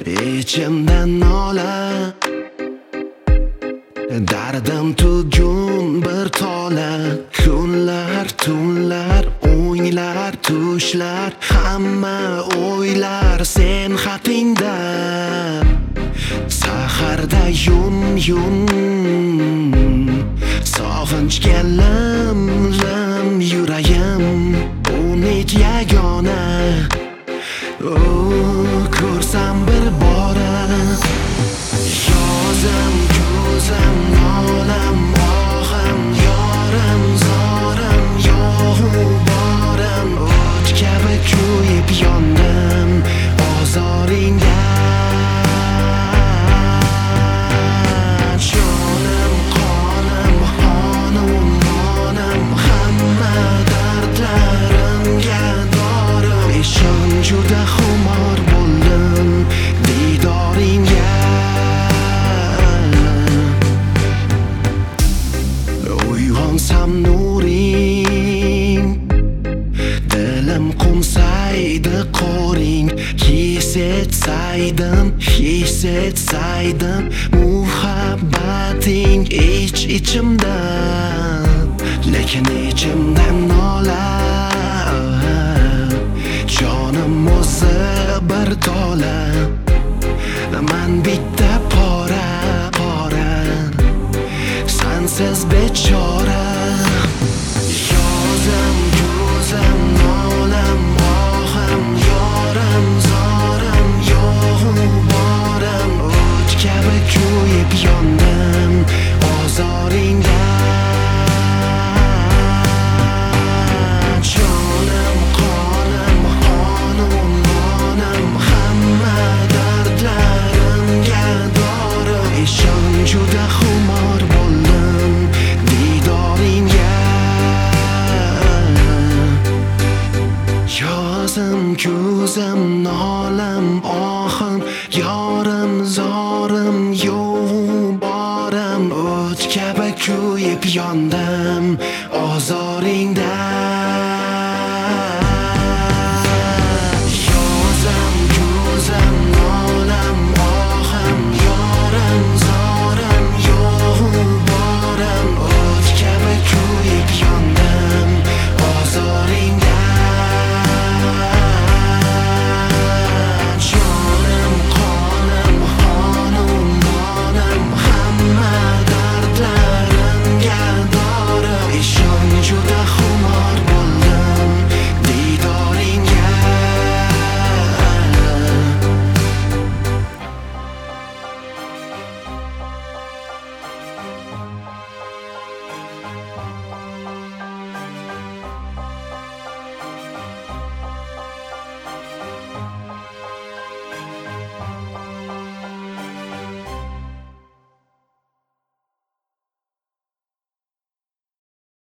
ichimdan nola, dardim tugun bir tola. Kunlar, tunlar, o'ylar, tushlar, hamma o'ylar sen haqingda. Saharda yum sog'inchga lim yuragim, umid yagona. Ko'rsam bir bora yozim, ko'zim, nolam, ohim, yorim, zorim, yo'g'u borim. O't kabi kuyib yondim ozoringda. Jonim, qonim, xonim, monim, hamma dardlarimga dorim. Ishon juda xumor bo'ldim didoringga. Uyg'onsam nuring, dilim qo'nsaydi qo'ring. His etsaydim muhabbating ichimda, lekin ichimdan nola. Jonim o'zi bir tola, man bitta pora, sensiz bechora. Yozim, ko'zim, nolam, ohim, yorim, zorim, yo'g'u borim. O't kabi kuyib yondim ozoringda. Jonim, qonim, xonim, monim, hamma dardlarimga dorim. Ishon juda xumor bo'ldim didoringga. Yozim, ko'zim, nolam, ohim, yorim, zorim, yo'g'u borim. O't kabi kuyib yondim ozoringda. Yozim, ko'zim, nolam, ohim, yorim, zorim, yo'g'u borim. O't kabi kuyib yondim ozoringda. Jonim, qonim, xonim, monim, hamma dardlarimga dorim. Ishon juda